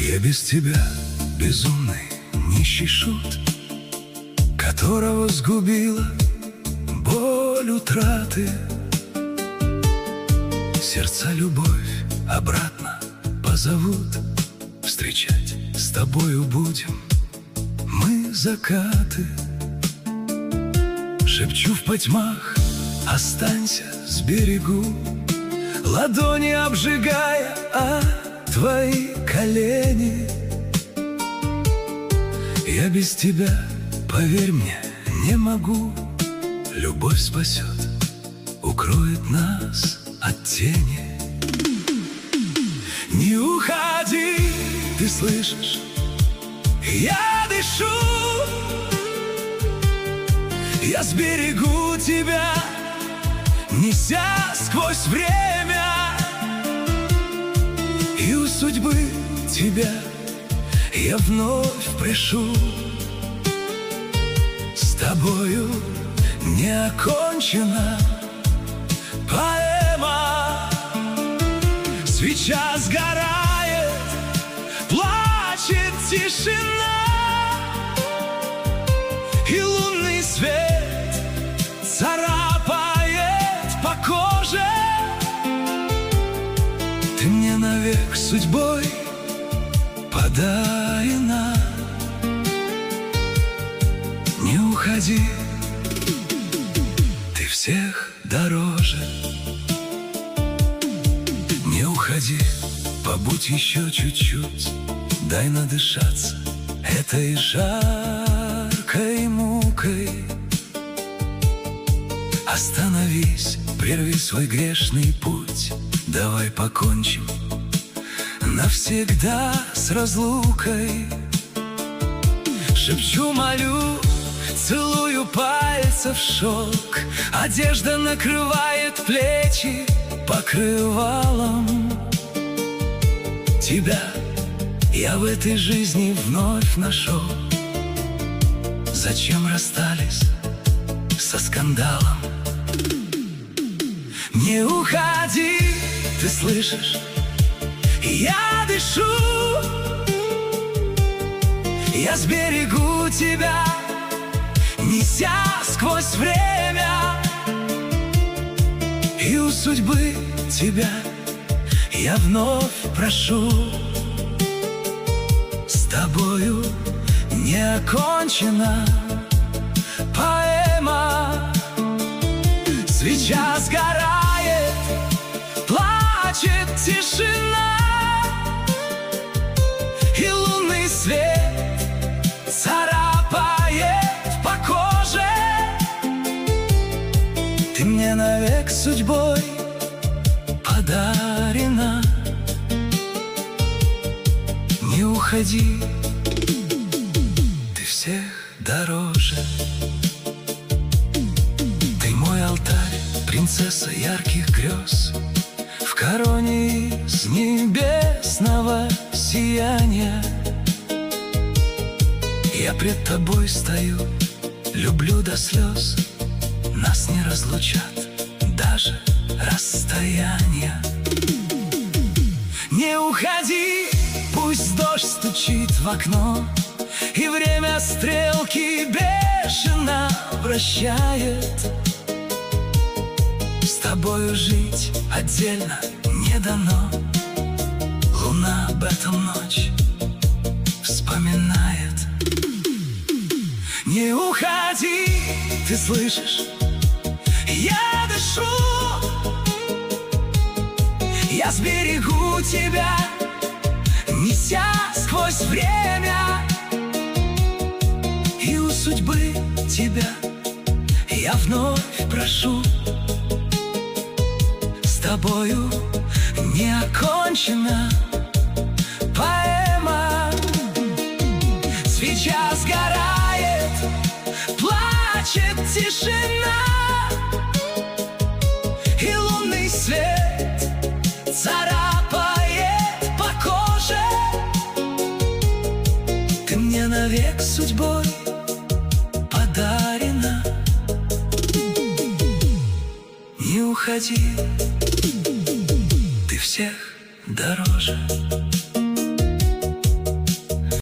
Я без тебя безумный нищий шут, которого сгубила боль утраты. Сердца любовь обратно позовут, встречать с тобою будем мы закаты. Шепчу в потьмах: останься с берегу, ладони обжигая твои колени. Я без тебя, поверь мне, не могу. Любовь спасет, укроет нас от тени. Не уходи, ты слышишь? Я дышу, я сберегу тебя, неся сквозь время. И у судьбы тебя я вновь прошу. С тобою не окончена поэма. Свеча сгорает, плачет тишина, и лунный свет царапает по коже. Ты мне навек судьбой подарена. Не уходи, ты всех дороже. Не уходи, побудь еще чуть-чуть, дай надышаться этой жаркой мукой. Остановись, прерви свой грешный путь, давай покончим навсегда с разлукой. Шепчу, молю, целую пальцев шелк, одежда накрывает плечи покрывалом. Тебя я в этой жизни вновь нашел. Зачем расстались со скандалом? Не уходи, ты слышишь? Я дышу, я сберегу тебя, неся сквозь время. И у судьбы тебя я вновь прошу. С тобою не окончена поэма. Свеча сгорает, плачет тишина, и лунный свет царапает по коже. Ты мне навек судьбой подарена. Не уходи, ты всех дороже. Ты мой алтарь, принцесса ярких грез, в короне из небесного сияния. Я пред тобой стою, люблю до слез, нас не разлучат даже расстояния. Не уходи, пусть дождь стучит в окно, и время стрелки бешено вращает. С тобою жить отдельно не дано, луна об этом ночь вспоминает. Не уходи, ты слышишь? Я дышу, я сберегу тебя, неся сквозь время. И у судьбы тебя я вновь прошу. С тобою не окончена поэма. Свеча сгорает, плачет тишина, и лунный свет царапает по коже. Ты мне навек судьбой подарена. Не уходи, ты всех дороже.